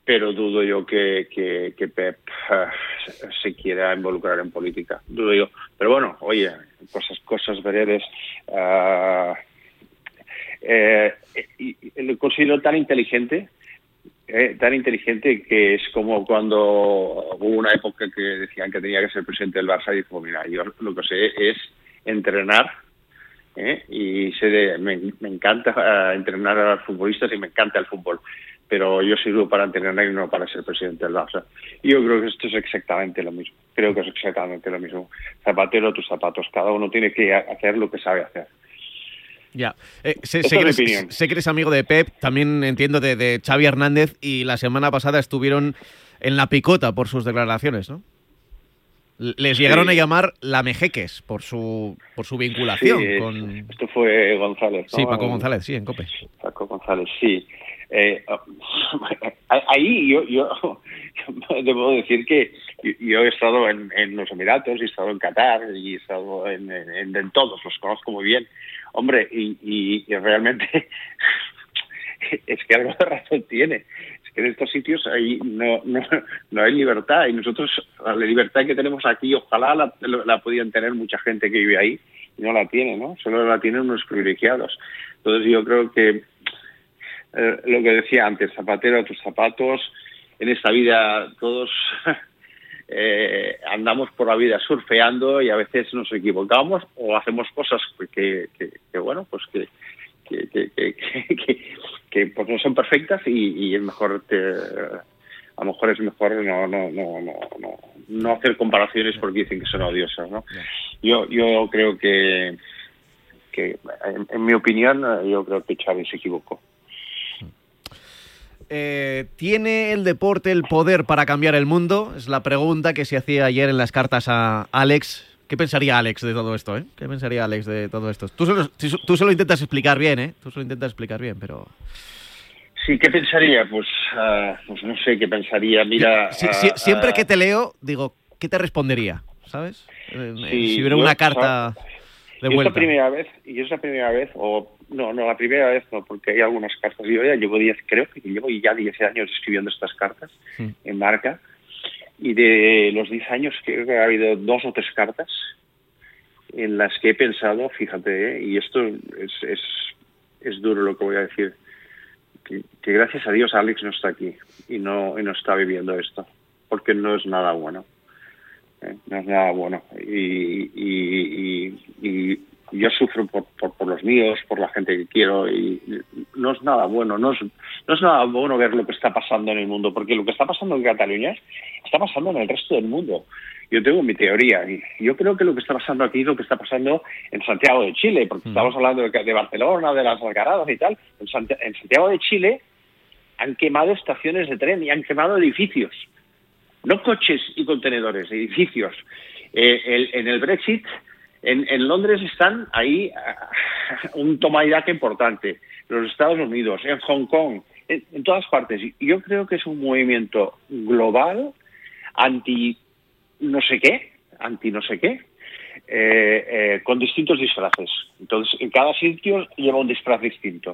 pero dudo yo que Pep se quiera involucrar en política. Dudo yo. Pero bueno, oye, cosas veredes. Lo considero tan inteligente que es como cuando hubo una época que decían que tenía que ser presidente del Barça y dijo, mira, yo lo que sé es entrenar, y me encanta entrenar a los futbolistas y me encanta el fútbol, pero yo sirvo para entrenar y no para ser presidente del Barça. Y yo creo que esto es exactamente lo mismo. Zapatero a tus zapatos. Cada uno tiene que hacer lo que sabe hacer. Ya. Sé que eres amigo de Pep, también entiendo de Xavi Hernández, y la semana pasada estuvieron en la picota por sus declaraciones, ¿no? Les llegaron a llamar lamejeques por su vinculación con... Esto fue González, ¿no? Sí, Paco González, sí, en COPE. Paco González, sí. Ahí yo debo decir que yo he estado en los Emiratos, he estado en Qatar y he estado en todos, los conozco muy bien. Hombre, y realmente es que algo de razón tiene. Es que en estos sitios ahí no hay libertad, y nosotros la libertad que tenemos aquí ojalá la podían tener mucha gente que vive ahí y no la tiene, ¿no? Solo la tienen unos privilegiados. Entonces yo creo que lo que decía antes, zapatero a tus zapatos. En esta vida todos andamos por la vida surfeando y a veces nos equivocamos o hacemos cosas que bueno, pues que pues no son perfectas, y es mejor a lo mejor es mejor no hacer comparaciones porque dicen que son odiosas, ¿no? Yo creo que en mi opinión, yo creo que Xavi se equivocó. ¿Tiene el deporte el poder para cambiar el mundo? Es la pregunta que se hacía ayer en las cartas a Alex. ¿Qué pensaría Alex de todo esto, ¿Qué pensaría Alex de todo esto? Tú se lo intentas explicar bien, Tú se lo intentas explicar bien, pero... Sí, ¿qué pensaría? Pues no sé qué pensaría. Mira... Siempre que te leo, digo, ¿qué te respondería? ¿Sabes? Si hubiera una carta de vuelta. Es la primera vez, o... No, la primera vez no, porque hay algunas cartas. Yo ya llevo 10 años escribiendo estas cartas en Marca, y de los 10 años creo que ha habido 2 o 3 cartas en las que he pensado, fíjate, y esto es duro lo que voy a decir, que gracias a Dios Alex no está aquí y no está viviendo esto, porque no es nada bueno. No es nada bueno. Y yo sufro por los míos, por la gente que quiero, y no es nada bueno. No es nada bueno ver lo que está pasando en el mundo, porque lo que está pasando en Cataluña está pasando en el resto del mundo. Yo tengo mi teoría, y yo creo que lo que está pasando aquí es lo que está pasando en Santiago de Chile, porque estamos hablando de Barcelona, de las Algaradas y tal. En Santiago de Chile han quemado estaciones de tren y han quemado edificios. No coches y contenedores, edificios. En el Brexit, en Londres están ahí un toma y daca importante. Los Estados Unidos, en Hong Kong, en todas partes. Y yo creo que es un movimiento global anti no sé qué, con distintos disfraces. Entonces, en cada sitio lleva un disfraz distinto.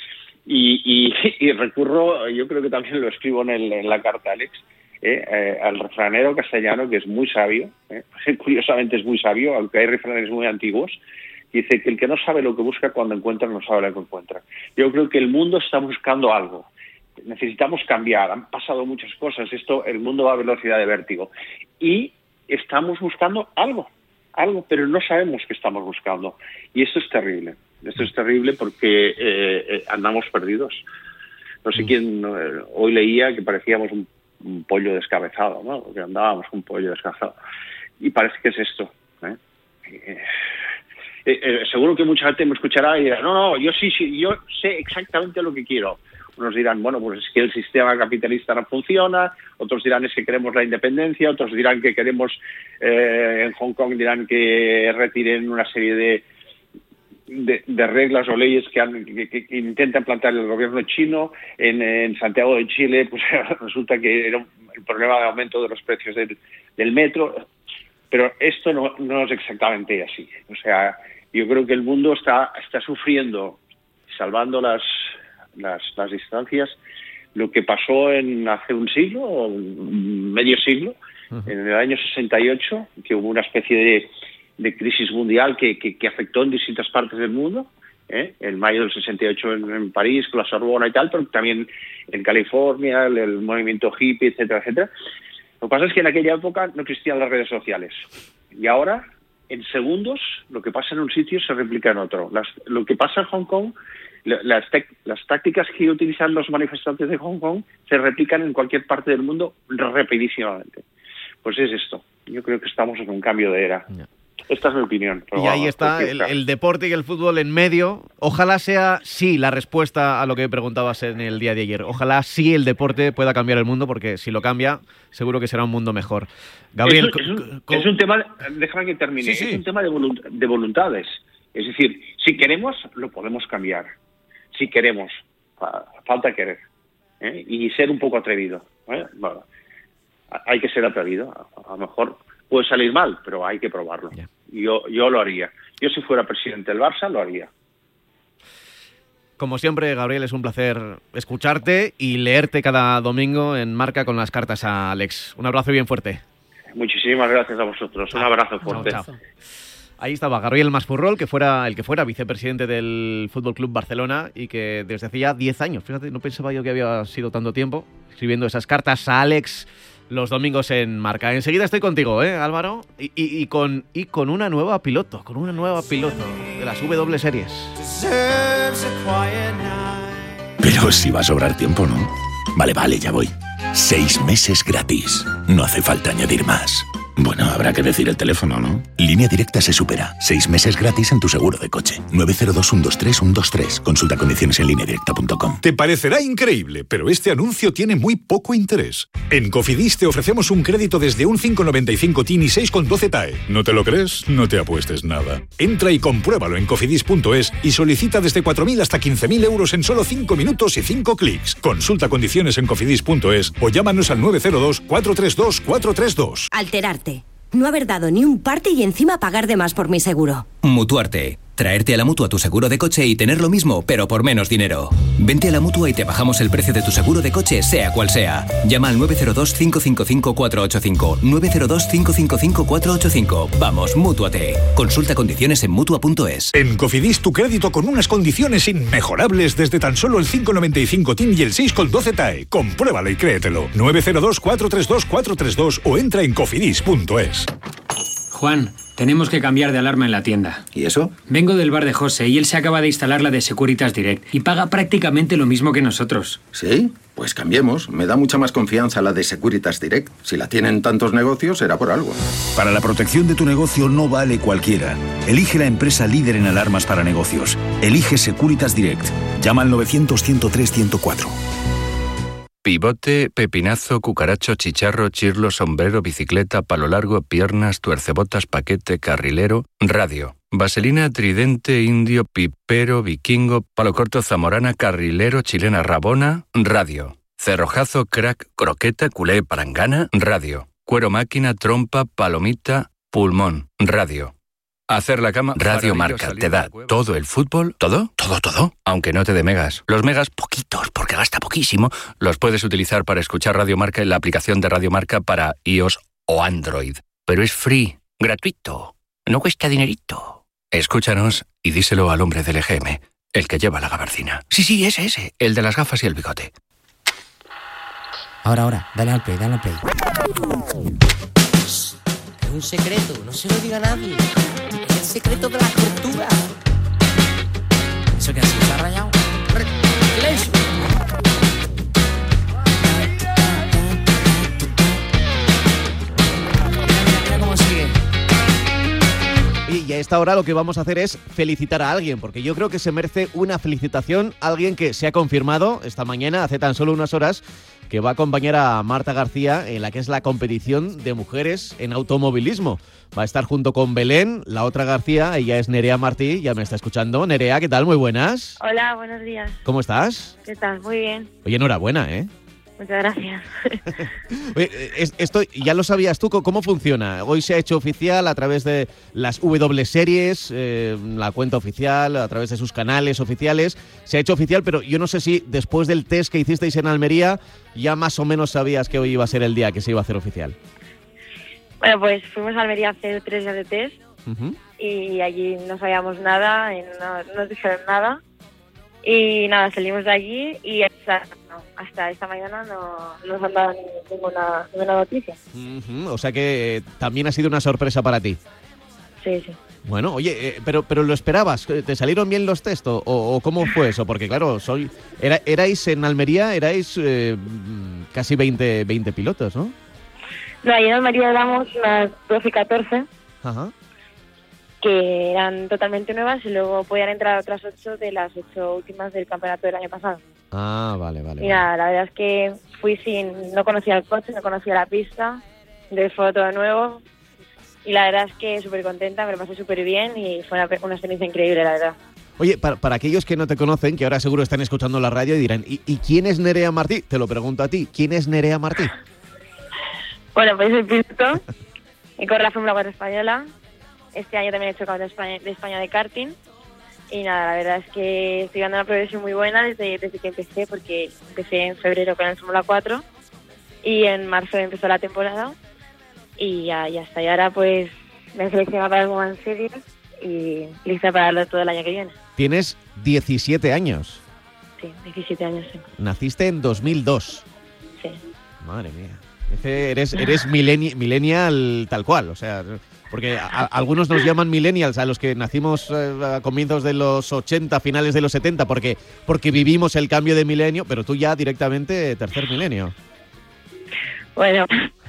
Y recurro, yo creo que también lo escribo en la carta, Alex, al refranero castellano, que es muy sabio, curiosamente es muy sabio, aunque hay refranes muy antiguos, dice que el que no sabe lo que busca cuando encuentra no sabe lo que encuentra. Yo creo que el mundo está buscando algo. Necesitamos cambiar, han pasado muchas cosas, el mundo va a velocidad de vértigo y estamos buscando algo, pero no sabemos qué estamos buscando, y esto es terrible porque andamos perdidos. No sé quién, hoy leía que parecíamos un pollo descabezado, ¿no? Que andábamos un pollo descabezado, y parece que es esto, seguro que mucha gente me escuchará y dirá, no, yo sí, yo sé exactamente lo que quiero. Unos dirán, bueno, pues es que el sistema capitalista no funciona, otros dirán es que queremos la independencia, otros dirán que queremos, en Hong Kong dirán que retiren una serie de reglas o leyes que intentan plantear el gobierno chino. En Santiago de Chile, pues resulta que era el problema de aumento de los precios del metro, pero esto no es exactamente así. O sea, yo creo que el mundo está sufriendo, salvando las distancias, lo que pasó hace un siglo, o medio siglo, en el año 68, que hubo una especie de crisis mundial que afectó en distintas partes del mundo, en mayo del 68 en París, con la Sorbona y tal, pero también en California, el movimiento hippie, etcétera, etcétera. Lo que pasa es que en aquella época no existían las redes sociales. Y ahora, en segundos, lo que pasa en un sitio se replica en otro. Lo que pasa en Hong Kong, las tácticas que utilizan los manifestantes de Hong Kong se replican en cualquier parte del mundo rapidísimamente. Pues es esto. Yo creo que estamos en un cambio de era. Yeah. Esta es mi opinión. Y ahí está el deporte y el fútbol en medio. Ojalá sea sí la respuesta a lo que preguntabas en el día de ayer. Ojalá sí el deporte pueda cambiar el mundo, porque si lo cambia, seguro que será un mundo mejor. Gabriel, es un tema, déjame que termine, sí. Es un tema de voluntades. Es decir, si queremos, lo podemos cambiar. Si queremos, falta querer. Y ser un poco atrevido. Bueno, hay que ser atrevido. A lo mejor puede salir mal, pero hay que probarlo. Yeah. Yo lo haría. Yo, si fuera presidente del Barça, lo haría. Como siempre, Gabriel, es un placer escucharte y leerte cada domingo en Marca con las cartas a Alex. Un abrazo bien fuerte. Muchísimas gracias a vosotros. Un abrazo fuerte. Chao. Ahí estaba Gabriel Masfurrol, el que fuera vicepresidente del Fútbol Club Barcelona y que desde hace ya 10 años, fíjate, no pensaba yo que había sido tanto tiempo, escribiendo esas cartas a Alex los domingos en Marca. Enseguida estoy contigo, Álvaro, y con una nueva piloto, de las W Series. Pero si va a sobrar tiempo, ¿no? Vale, ya voy. 6 meses gratis. No hace falta añadir más. Bueno, habrá que decir el teléfono, ¿no? Línea Directa se supera. 6 meses gratis en tu seguro de coche. 902-123-123. Consulta condiciones en lineadirecta.com. Te parecerá increíble, pero este anuncio tiene muy poco interés. En Cofidis te ofrecemos un crédito desde un 5,95 TIN y 6,12 TAE. ¿No te lo crees? No te apuestes nada. Entra y compruébalo en cofidis.es y solicita desde 4.000 hasta 15.000 euros en solo 5 minutos y 5 clics. Consulta condiciones en cofidis.es o llámanos al 902-432-432. Alterarte. No haber dado ni un parte y encima pagar de más por mi seguro. Mutuarte. Traerte a la Mutua tu seguro de coche y tener lo mismo, pero por menos dinero. Vente a la Mutua y te bajamos el precio de tu seguro de coche, sea cual sea. Llama al 902-555-485. 902-555-485. Vamos, Mútuate. Consulta condiciones en Mutua.es. En Cofidis tu crédito con unas condiciones inmejorables desde tan solo el 5,95 TIN y el 6,12 TAE. Compruébalo y créetelo. 902-432-432 o entra en cofidis.es. Juan, tenemos que cambiar de alarma en la tienda. ¿Y eso? Vengo del bar de José y él se acaba de instalar la de Securitas Direct y paga prácticamente lo mismo que nosotros. ¿Sí? Pues cambiemos. Me da mucha más confianza la de Securitas Direct. Si la tienen tantos negocios, será por algo. Para la protección de tu negocio no vale cualquiera. Elige la empresa líder en alarmas para negocios. Elige Securitas Direct. Llama al 900-103-104. Pivote, pepinazo, cucaracho, chicharro, chirlo, sombrero, bicicleta, palo largo, piernas, tuercebotas, paquete, carrilero, radio. Vaselina, tridente, indio, pipero, vikingo, palo corto, zamorana, carrilero, chilena, rabona, radio. Cerrojazo, crack, croqueta, culé, parangana, radio. Cuero máquina, trompa, palomita, pulmón, radio. Hacer la cama, Radio Marca, te da todo el fútbol, todo, aunque no te dé megas. Los megas, poquitos, porque gasta poquísimo, los puedes utilizar para escuchar Radio Marca en la aplicación de Radio Marca para iOS o Android. Pero es free, gratuito, no cuesta dinerito. Escúchanos y díselo al hombre del EGM, el que lleva la gabardina. Sí, ese, el de las gafas y el bigote. Ahora, dale al play. Es un secreto, no se lo diga a nadie. Es el secreto de la tortura. ¿Eso qué hace? ¿Está rayado? ¡Silencio! Mira cómo sigue. Y a esta hora lo que vamos a hacer es felicitar a alguien, porque yo creo que se merece una felicitación a alguien que se ha confirmado esta mañana, hace tan solo unas horas, que va a acompañar a Marta García en la que es la competición de mujeres en automovilismo. Va a estar junto con Belén, la otra García, ella es Nerea Martí, ya me está escuchando. Nerea, ¿qué tal? Muy buenas. Hola, buenos días. ¿Cómo estás? ¿Qué tal? Muy bien. Oye, enhorabuena, Muchas gracias. Esto ya lo sabías tú, ¿cómo funciona? Hoy se ha hecho oficial a través de las W Series, la cuenta oficial, a través de sus canales oficiales. Se ha hecho oficial, pero yo no sé si después del test que hicisteis en Almería ya más o menos sabías que hoy iba a ser el día que se iba a hacer oficial. Bueno, pues fuimos a Almería a hacer 3 días de test y allí no sabíamos nada, no nos dijeron nada. Y nada, salimos de allí y hasta esta mañana no nos han dado ninguna noticia. O sea que también ha sido una sorpresa para ti. Sí. Bueno, oye, pero ¿lo esperabas? ¿Te salieron bien los test o cómo fue eso? Porque claro, erais en Almería, casi 20 pilotos, ¿no? No, ahí en Almería éramos unas 12, 14. Ajá. Que eran totalmente nuevas y luego podían entrar otras 8 de las 8 últimas del campeonato del año pasado. Ah, vale. Y nada, la verdad es que no conocía el coche, no conocía la pista, entonces fue todo nuevo y la verdad es que súper contenta, me lo pasé súper bien y fue una experiencia increíble, la verdad. Oye, para aquellos que no te conocen, que ahora seguro están escuchando la radio y dirán, ¿y quién es Nerea Martí? Te lo pregunto a ti, ¿quién es Nerea Martí? Bueno, pues soy piloto y corro la Fórmula 4 española. Este año también he hecho Campeonato de España de karting y nada, la verdad es que estoy dando una progresión muy buena desde que empecé, porque empecé en febrero con el Fórmula 4 y en marzo empezó la temporada y ya está. Y ahora pues me he seleccionado para el Women's Series y lista para darlo todo el año que viene. Tienes 17 años. Sí, 17 años, sí. Naciste en 2002. Sí. Madre mía. Eres millennial tal cual, o sea... Porque algunos nos llaman millennials a los que nacimos a comienzos de los 80, finales de los 70, porque vivimos el cambio de milenio, pero tú ya directamente tercer milenio. Bueno.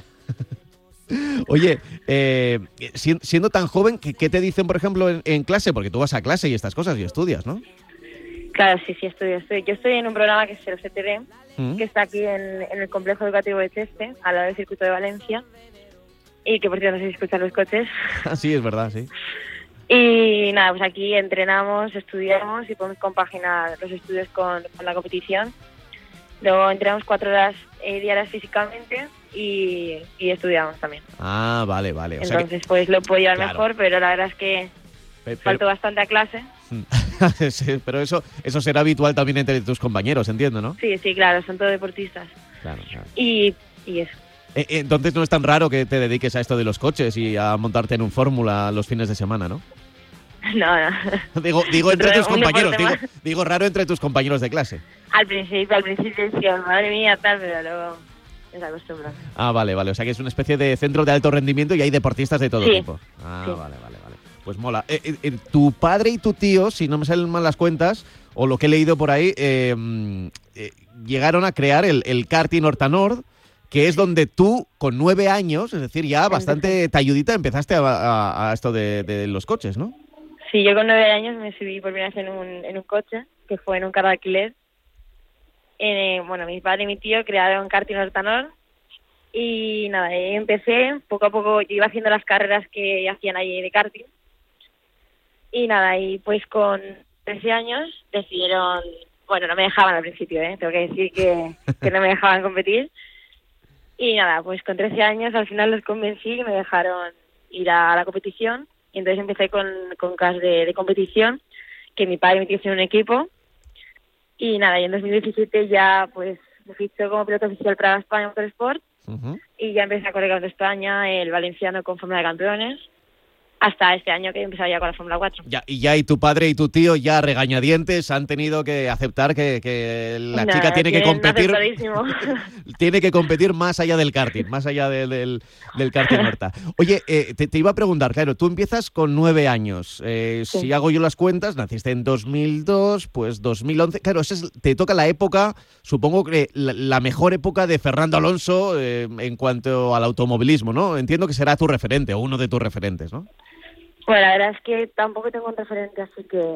Oye, siendo tan joven, ¿qué te dicen, por ejemplo, en clase? Porque tú vas a clase y estas cosas y estudias, ¿no? Claro, sí, estudio. Yo estoy en un programa que es el CTD, que está aquí en el Complejo Educativo de Cheste, al lado del Circuito de Valencia. Y que por cierto no sé si escuchan los coches. Sí, es verdad, sí. Y nada, pues aquí entrenamos, estudiamos y podemos compaginar los estudios con la competición. Luego entrenamos 4 horas diarias físicamente y estudiamos también. Ah, vale. Entonces pues lo puedo llevar mejor, pero la verdad es que falto bastante a clase. Sí, pero eso será habitual también entre tus compañeros, entiendo, ¿no? Sí, claro, son todos deportistas. Claro. Y eso. Entonces no es tan raro que te dediques a esto de los coches y a montarte en un Fórmula los fines de semana, ¿no? No. Digo entre tus compañeros, digo raro entre tus compañeros de clase. Al principio decía, madre mía, tal, pero luego se acostumbra. Ah, vale, o sea que es una especie de centro de alto rendimiento y hay deportistas de todo tipo. Ah, sí. Vale. Pues mola. Tu padre y tu tío, si no me salen mal las cuentas, o lo que he leído por ahí, llegaron a crear el karting Hortanord, que es donde tú, con 9 años, es decir, ya bastante talludita, empezaste a esto de los coches, ¿no? Sí, yo con 9 años me subí por primera vez en un coche, que fue en un carro de alquiler. Mi padre y mi tío crearon karting Hortanord y nada, empecé, poco a poco iba haciendo las carreras que hacían ahí de karting. Y nada, y pues con 13 años decidieron, no me dejaban al principio, tengo que decir que no me dejaban competir. Y nada, pues con 13 años al final los convencí y me dejaron ir a la competición. Y entonces empecé con cars de competición, que mi padre y mi tío hicieron un equipo. Y nada, y en 2017 ya pues me fichó como piloto oficial para España Motorsport. Y ya empecé a correr con España, el valenciano con Fórmula de Campeones. Hasta este año que he empezado ya con la Fórmula 4. Y tu padre y tu tío ya regañadientes han tenido que aceptar que la chica tiene que competir. Tiene que competir más allá del karting, más allá del karting Horta. Oye, te iba a preguntar, claro, tú empiezas con 9 años. Sí. Si hago yo las cuentas, naciste en 2002, pues 2011. Claro, te toca la época, supongo que la mejor época de Fernando Alonso en cuanto al automovilismo, ¿no? Entiendo que será tu referente o uno de tus referentes, ¿no? Bueno, la verdad es que tampoco tengo un referente, así que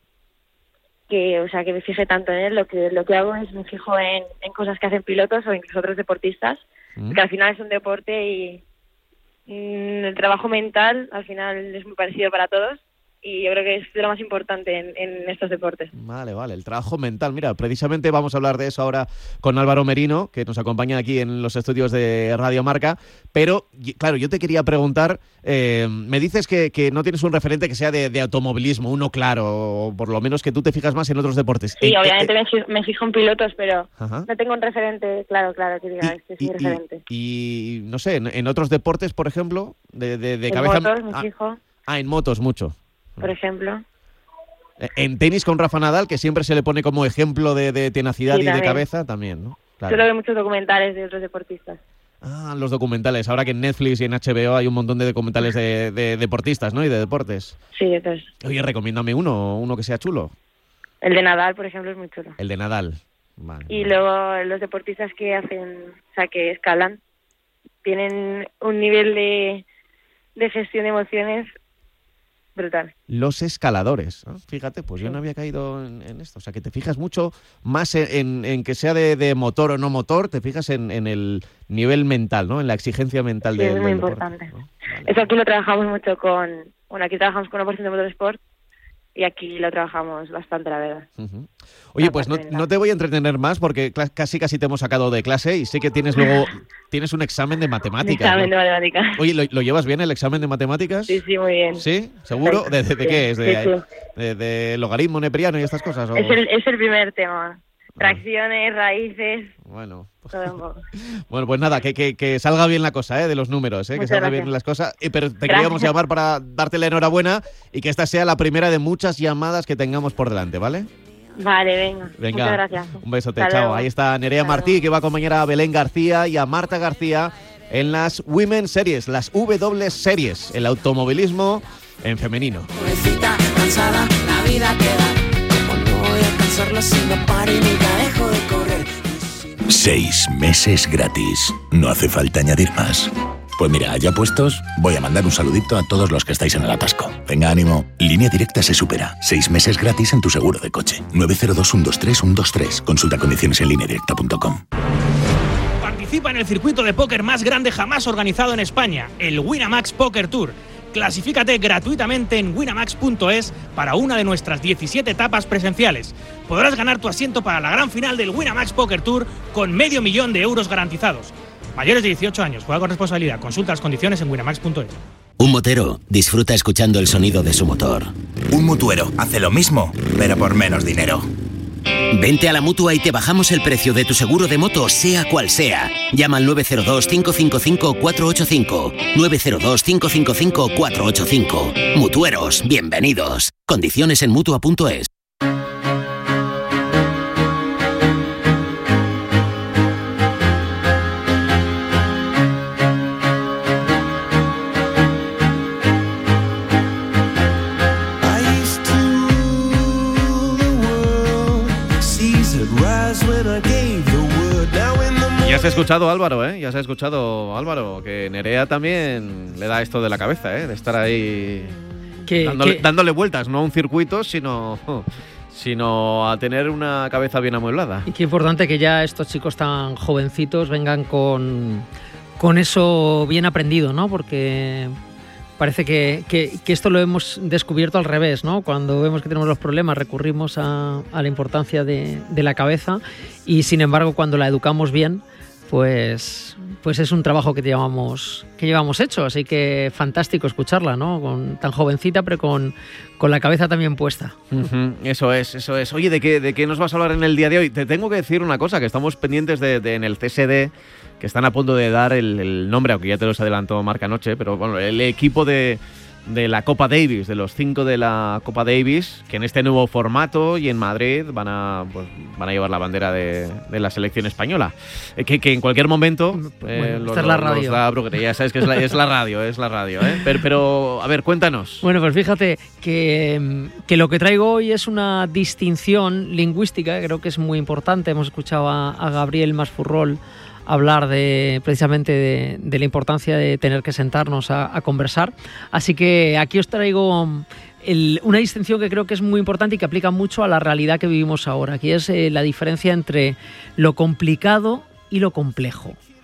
que me fije tanto en él. Lo que hago es me fijo en cosas que hacen pilotos o incluso otros deportistas, que al final es un deporte y el trabajo mental al final es muy parecido para todos. y yo creo que es de lo más importante en estos deportes. Vale, el trabajo mental. Mira, precisamente vamos a hablar de eso ahora con Álvaro Merino, que nos acompaña aquí en los estudios de Radio Marca, pero claro, yo te quería preguntar, me dices que no tienes un referente que sea de automovilismo, uno claro, o por lo menos que tú te fijas más en otros deportes. Sí, obviamente me fijo en pilotos, pero no tengo un referente claro que diga, este es mi referente. Y no sé, en otros deportes, por ejemplo, de cabeza... En motos, me fijo. En motos mucho. Por ejemplo. En tenis con Rafa Nadal, que siempre se le pone como ejemplo de tenacidad y de cabeza, también, ¿no? Claro. Solo veo muchos documentales de otros deportistas. Los documentales. Ahora que en Netflix y en HBO hay un montón de documentales de deportistas, ¿no? Y de deportes. Sí, entonces. Oye, recomiéndame uno que sea chulo. El de Nadal, por ejemplo, es muy chulo. El de Nadal. Vale. Y luego los deportistas que hacen, o sea, que escalan, tienen un nivel de gestión de emociones brutal. Los escaladores, ¿no? Fíjate, pues yo no había caído en esto. O sea, que te fijas mucho más en que sea de motor o no motor, te fijas en el nivel mental, ¿no? En la exigencia mental del deporte. Es muy importante. ¿No? Vale. Eso aquí lo trabajamos mucho aquí trabajamos con 1% de Motorsport y aquí lo trabajamos bastante, la verdad. Uh-huh. Oye, pues no te voy a entretener más porque casi te hemos sacado de clase y sé que tienes un examen de matemáticas. Examen de matemáticas. Oye, ¿lo llevas bien el examen de matemáticas? Sí, muy bien. ¿Sí? ¿Seguro? ¿De qué es? Sí. ¿De logaritmo neperiano y estas cosas? ¿O? Es el primer tema. Fracciones, raíces... Bueno, todo bueno, pues nada, que salga bien la cosa, de los números, que salga bien las cosas. Pero te queríamos llamar para darte la enhorabuena y que esta sea la primera de muchas llamadas que tengamos por delante, ¿vale? Vale, venga. Muchas gracias. Un besote, chao. Ahí está Nerea Martí, que va a acompañar a Belén García y a Marta García en las Women Series, las W Series, el automovilismo en femenino. Cansada, la vida queda. Como no voy a alcanzarla si no paro y nunca dejo de correr. 6 meses gratis. No hace falta añadir más. Pues mira, ya puestos, voy a mandar un saludito a todos los que estáis en el atasco. Venga, ánimo. Línea Directa se supera. 6 meses gratis en tu seguro de coche. 902-123-123. Consulta condiciones en lineadirecta.com. Participa en el circuito de póker más grande jamás organizado en España, el Winamax Poker Tour. Clasifícate gratuitamente en winamax.es para una de nuestras 17 etapas presenciales. Podrás ganar tu asiento para la gran final del Winamax Poker Tour con $500,000 euros garantizados. Mayores de 18 años, juega con responsabilidad. Consulta las condiciones en winamax.es. Un motero disfruta escuchando el sonido de su motor. Un mutuero hace lo mismo, pero por menos dinero. Vente a la Mutua y te bajamos el precio de tu seguro de moto, sea cual sea. Llama al 902-555-485. 902-555-485. Mutueros, bienvenidos. Condiciones en Mutua.es. Ya se ha escuchado, Álvaro, Ya se ha escuchado, Álvaro, que Nerea también le da esto de la cabeza, de estar ahí dándole vueltas, no a un circuito, sino a tener una cabeza bien amueblada. Y qué importante que ya estos chicos tan jovencitos vengan con eso bien aprendido, ¿no? Porque parece que esto lo hemos descubierto al revés, ¿no? Cuando vemos que tenemos los problemas recurrimos a la importancia de la cabeza y, sin embargo, cuando la educamos bien, pues es un trabajo que llevamos hecho. Así que fantástico escucharla, ¿no? Tan jovencita, pero con la cabeza también puesta. Uh-huh. Eso es. Oye, ¿de qué nos vas a hablar en el día de hoy? Te tengo que decir una cosa, que estamos pendientes de en el CSD, que están a punto de dar el nombre, aunque ya te los adelantó Marca anoche, pero bueno, el equipo de la Copa Davis, de los 5 de la Copa Davis, que en este nuevo formato y en Madrid van a llevar la bandera de la selección española. Que en cualquier momento esta es la radio. Ya sabes que es la radio, Pero a ver, cuéntanos. Bueno, pues fíjate que lo que traigo hoy es una distinción lingüística, que creo que es muy importante. Hemos escuchado a Gabriel Masfurrol hablar precisamente de la importancia de tener que sentarnos a conversar. Así que aquí os traigo una distinción que creo que es muy importante y que aplica mucho a la realidad que vivimos ahora, que es la diferencia entre lo complicado y lo complejo.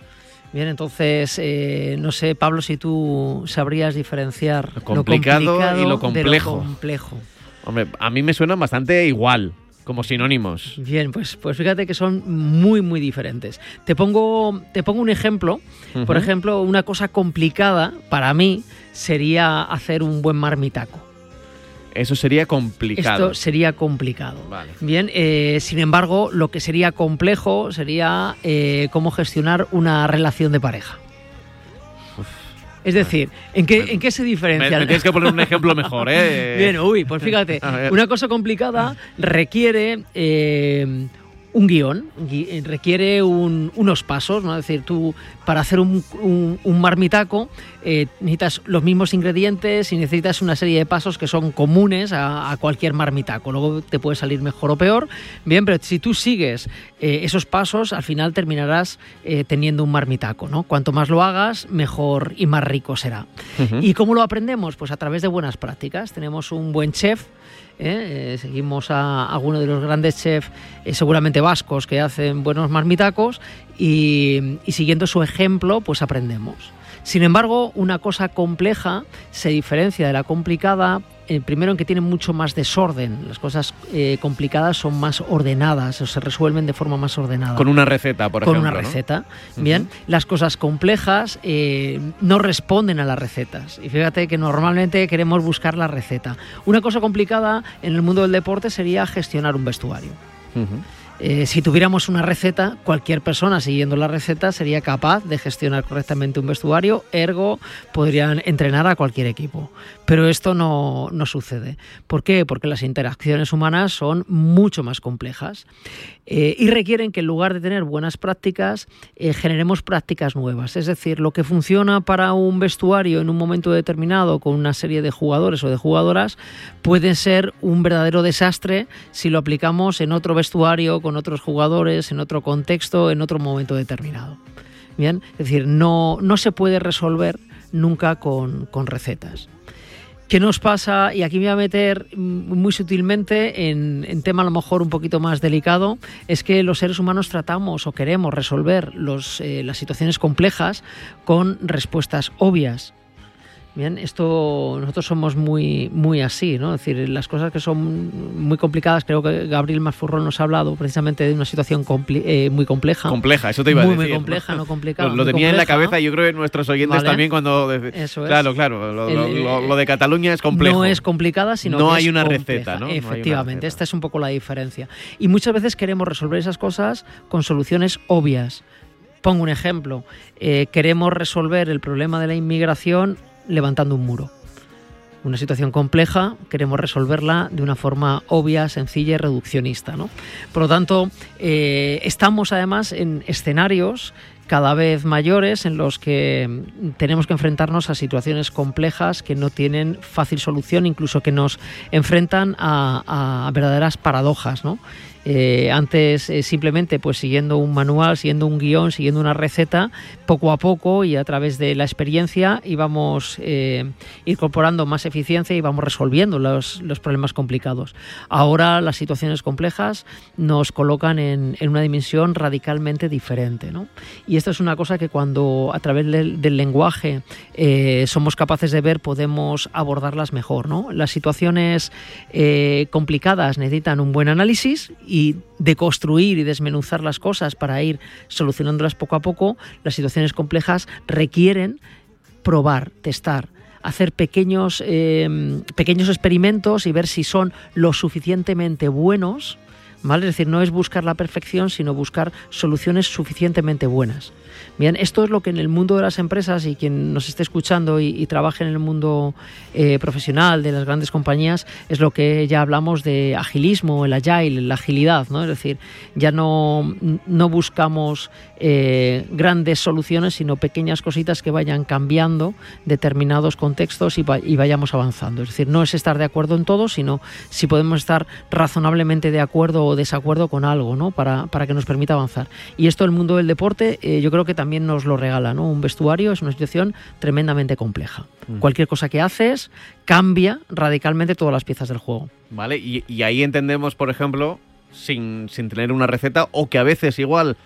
Bien, entonces, no sé, Pablo, si tú sabrías diferenciar lo complicado y lo complejo. De lo complejo. Hombre, a mí me suenan bastante igual, como sinónimos. Bien, pues fíjate que son muy, muy diferentes. Te pongo un ejemplo. Uh-huh. Por ejemplo, una cosa complicada para mí sería hacer un buen marmitaco. Eso sería complicado. Esto sería complicado. Vale. Bien, sin embargo, lo que sería complejo sería cómo gestionar una relación de pareja. Es decir, ¿en qué se diferencia? Me tienes que poner un ejemplo mejor, ¿eh? Bien, pues fíjate, una cosa complicada requiere un guión, requiere unos pasos, ¿no? Es decir, tú para hacer un marmitaco necesitas los mismos ingredientes y necesitas una serie de pasos que son comunes a cualquier marmitaco. Luego te puede salir mejor o peor, bien, pero si tú sigues esos pasos, al final terminarás teniendo un marmitaco, ¿no? Cuanto más lo hagas, mejor y más rico será. Uh-huh. ¿Y cómo lo aprendemos? Pues a través de buenas prácticas. Tenemos un buen chef. Seguimos a algunos de los grandes chefs, seguramente vascos, que hacen buenos marmitacos y siguiendo su ejemplo pues aprendemos. Sin embargo, una cosa compleja se diferencia de la complicada, primero en que tiene mucho más desorden. Las cosas complicadas son más ordenadas o se resuelven de forma más ordenada. Con una receta, por ejemplo. Con una receta. ¿No? Bien. Uh-huh. Las cosas complejas no responden a las recetas. Y fíjate que normalmente queremos buscar la receta. Una cosa complicada en el mundo del deporte sería gestionar un vestuario. Uh-huh. Si tuviéramos una receta, cualquier persona siguiendo la receta sería capaz de gestionar correctamente un vestuario, ergo podrían entrenar a cualquier equipo. Pero esto no sucede. ¿Por qué? Porque las interacciones humanas son mucho más complejas y requieren que en lugar de tener buenas prácticas, generemos prácticas nuevas. Es decir, lo que funciona para un vestuario en un momento determinado con una serie de jugadores o de jugadoras puede ser un verdadero desastre si lo aplicamos en otro vestuario, con otros jugadores, en otro contexto, en otro momento determinado. Bien, es decir, no se puede resolver nunca con recetas. ¿Qué nos pasa? Y aquí me voy a meter muy sutilmente en tema a lo mejor un poquito más delicado, es que los seres humanos tratamos o queremos resolver las situaciones complejas con respuestas obvias. Bien, esto nosotros somos muy, muy así, ¿no? Es decir, las cosas que son muy complicadas, creo que Gabriel Masfurrón nos ha hablado precisamente de una situación muy compleja. Compleja, eso te iba a decir. Muy compleja, no complicada. Lo tenía en la cabeza, yo creo que nuestros oyentes también cuando... Eso es. Claro, lo de Cataluña es complejo. No es complicada, sino no que hay es una compleja. receta, ¿no? Efectivamente, no hay una receta. Esta es un poco la diferencia. Y muchas veces queremos resolver esas cosas con soluciones obvias. Pongo un ejemplo. Queremos resolver el problema de la inmigración levantando un muro. Una situación compleja, queremos resolverla de una forma obvia, sencilla y reduccionista, ¿no? Por lo tanto, estamos además en escenarios cada vez mayores en los que tenemos que enfrentarnos a situaciones complejas que no tienen fácil solución, incluso que nos enfrentan a verdaderas paradojas, ¿no? Antes simplemente pues siguiendo un manual, siguiendo un guión, siguiendo una receta, poco a poco y a través de la experiencia íbamos incorporando más eficiencia y íbamos resolviendo los problemas complicados. Ahora las situaciones complejas nos colocan en una dimensión radicalmente diferente, ¿no? Y esto es una cosa que cuando a través del lenguaje somos capaces de ver, podemos abordarlas mejor, ¿no? Las situaciones complicadas necesitan un buen análisis y deconstruir y desmenuzar las cosas para ir solucionándolas poco a poco. Las situaciones complejas requieren probar, testar, hacer pequeños experimentos y ver si son lo suficientemente buenos, ¿vale? Es decir, no es buscar la perfección, sino buscar soluciones suficientemente buenas. Bien, esto es lo que en el mundo de las empresas, y quien nos esté escuchando y trabaje en el mundo profesional de las grandes compañías, es lo que ya hablamos de agilismo, el agile, la agilidad, ¿no? Es decir, ya no buscamos grandes soluciones, sino pequeñas cositas que vayan cambiando determinados contextos y vayamos avanzando. Es decir, no es estar de acuerdo en todo, sino si podemos estar razonablemente de acuerdo o desacuerdo con algo, ¿no? Para que nos permita avanzar. Y esto el mundo del deporte yo creo que también nos lo regala, ¿no? Un vestuario es una situación tremendamente compleja. Cualquier cosa que haces cambia radicalmente todas las piezas del juego. Vale, y ahí entendemos, por ejemplo, sin tener una receta, o que a veces igual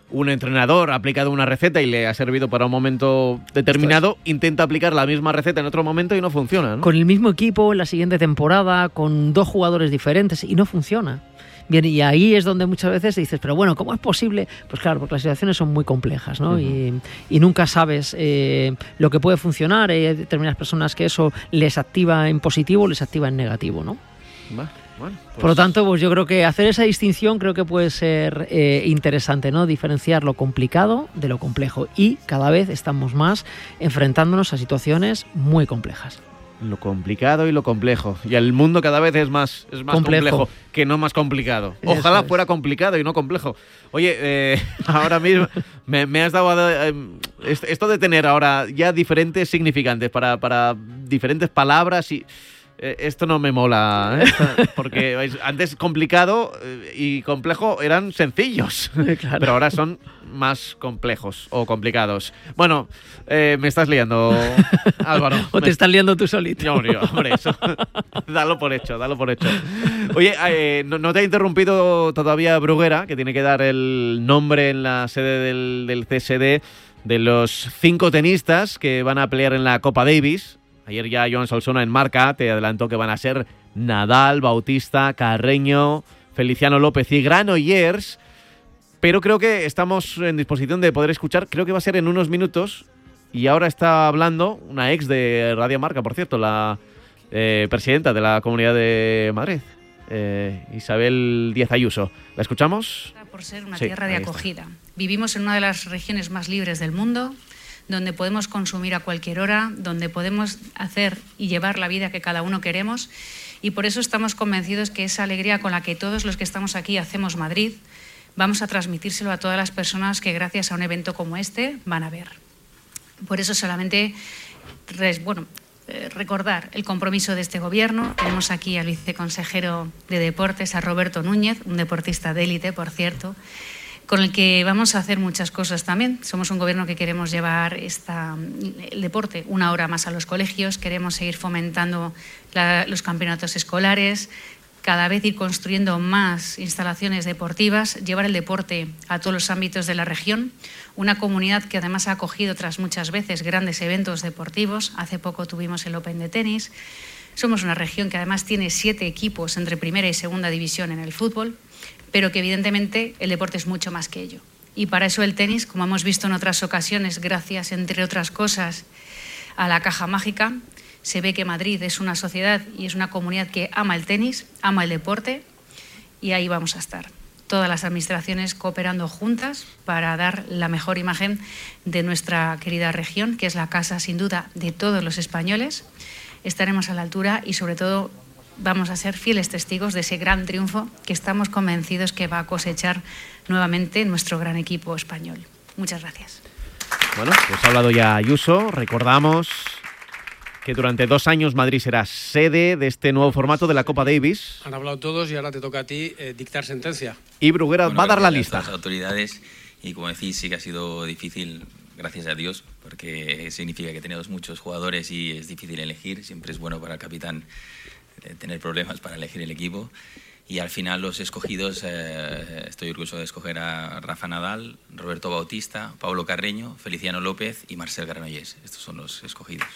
un entrenador ha aplicado una receta y le ha servido para un momento determinado, intenta aplicar la misma receta en otro momento y no funciona, ¿no? Con el mismo equipo en la siguiente temporada, con 2 jugadores diferentes y no funciona. Bien, y ahí es donde muchas veces dices, pero bueno, ¿cómo es posible? Pues claro, porque las situaciones son muy complejas, ¿no? Y nunca sabes lo que puede funcionar. Hay determinadas personas que eso les activa en positivo, les activa en negativo, ¿no? Bueno, pues... Por lo tanto, pues yo creo que hacer esa distinción creo que puede ser interesante, ¿no? Diferenciar lo complicado de lo complejo. Y cada vez estamos más enfrentándonos a situaciones muy complejas. Lo complicado y lo complejo. Y el mundo cada vez es más complejo que no más complicado. Ojalá fuera complicado y no complejo. Oye, ahora mismo me has dado esto de tener ahora ya diferentes significantes para diferentes palabras y... esto no me mola, ¿eh? Porque antes complicado y complejo eran sencillos, claro. Pero ahora son más complejos o complicados. Bueno, me estás liando, Álvaro. ¿O te estás liando tú solito? No, hombre, eso. Dalo por hecho. Oye, no te ha interrumpido todavía Bruguera, que tiene que dar el nombre en la sede del CSD de los 5 tenistas que van a pelear en la Copa Davis. Ayer ya Joan Solsona en Marca te adelantó que van a ser Nadal, Bautista, Carreño, Feliciano López y Granollers, pero creo que estamos en disposición de poder escuchar, creo que va a ser en unos minutos, y ahora está hablando una ex de Radio Marca, por cierto, la presidenta de la Comunidad de Madrid, Isabel Díaz Ayuso. ¿La escuchamos? Por ser una tierra de acogida. Vivimos en una de las regiones más libres del mundo, donde podemos consumir a cualquier hora, donde podemos hacer y llevar la vida que cada uno queremos, y por eso estamos convencidos que esa alegría con la que todos los que estamos aquí hacemos Madrid, vamos a transmitírselo a todas las personas que gracias a un evento como este van a ver. Por eso solamente recordar el compromiso de este gobierno. Tenemos aquí al viceconsejero de Deportes, a Roberto Núñez, un deportista de élite, por cierto, con el que vamos a hacer muchas cosas también. Somos un gobierno que queremos llevar el deporte 1 hora más a los colegios, queremos seguir fomentando los campeonatos escolares, cada vez ir construyendo más instalaciones deportivas, llevar el deporte a todos los ámbitos de la región, una comunidad que además ha acogido tras muchas veces grandes eventos deportivos. Hace poco tuvimos el Open de tenis. Somos una región que además tiene 7 equipos entre primera y segunda división en el fútbol, pero que evidentemente el deporte es mucho más que ello. Y para eso el tenis, como hemos visto en otras ocasiones, gracias, entre otras cosas, a la caja mágica, se ve que Madrid es una sociedad y es una comunidad que ama el tenis, ama el deporte, y ahí vamos a estar. Todas las administraciones cooperando juntas para dar la mejor imagen de nuestra querida región, que es la casa, sin duda, de todos los españoles. Estaremos a la altura y, sobre todo, vamos a ser fieles testigos de ese gran triunfo que estamos convencidos que va a cosechar nuevamente nuestro gran equipo español. Muchas gracias. Bueno, pues ha hablado ya Ayuso. Recordamos que durante 2 años Madrid será sede de este nuevo formato de la Copa Davis. Han hablado todos y ahora te toca a ti dictar sentencia. Y Bruguera va a dar la lista. Las autoridades, y como decís, sí que ha sido difícil, gracias a Dios, porque significa que tenemos muchos jugadores y es difícil elegir. Siempre es bueno para el capitán tener problemas para elegir el equipo, y al final los escogidos, estoy orgulloso de escoger a Rafa Nadal, Roberto Bautista, Pablo Carreño, Feliciano López y Marcel Granollers. Estos son los escogidos.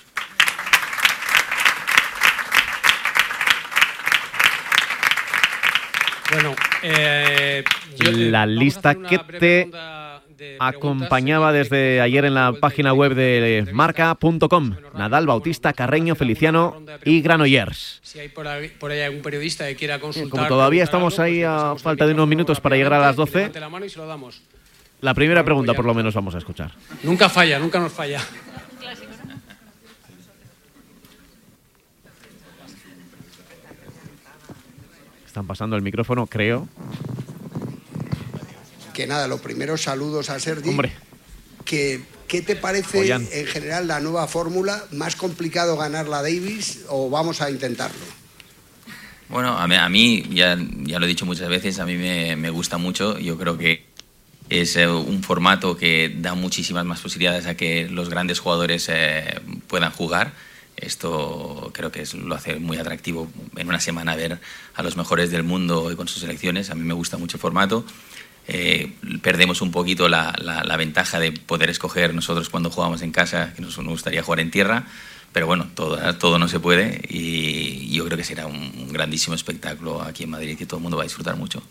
Bueno, la lista que te acompañaba desde ayer en la página web de marca.com. Nadal, Bautista, Carreño, Feliciano y Granollers. Si hay por ahí algún periodista que quiera consultar... Como todavía estamos ahí a falta de unos minutos para llegar a las 12, la primera pregunta por lo menos vamos a escuchar. Nunca falla, nunca nos falla. Están pasando el micrófono, creo. Que nada, lo primero, saludos a Sergi. Hombre. ¿Qué te parece en general la nueva fórmula? ¿Más complicado ganar la Davis o vamos a intentarlo? Bueno, a mí ya lo he dicho muchas veces, a mí me gusta mucho. Yo creo que es un formato que da muchísimas más posibilidades a que los grandes jugadores puedan jugar. Esto creo que lo hace muy atractivo en una semana ver a los mejores del mundo y con sus selecciones. A mí me gusta mucho el formato. perdemos un poquito la ventaja de poder escoger nosotros cuando jugamos en casa, que nos gustaría jugar en tierra, pero bueno, todo no se puede, y yo creo que será un grandísimo espectáculo aquí en Madrid y todo el mundo va a disfrutar mucho.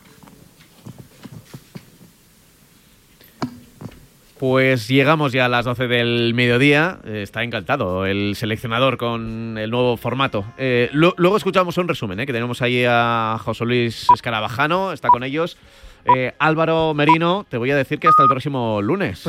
Pues llegamos ya a las 12 del mediodía. Está encantado el seleccionador con el nuevo formato. Luego escuchamos un resumen, que tenemos ahí a José Luis Escarabajano, está con ellos. Álvaro Merino, te voy a decir que hasta el próximo lunes.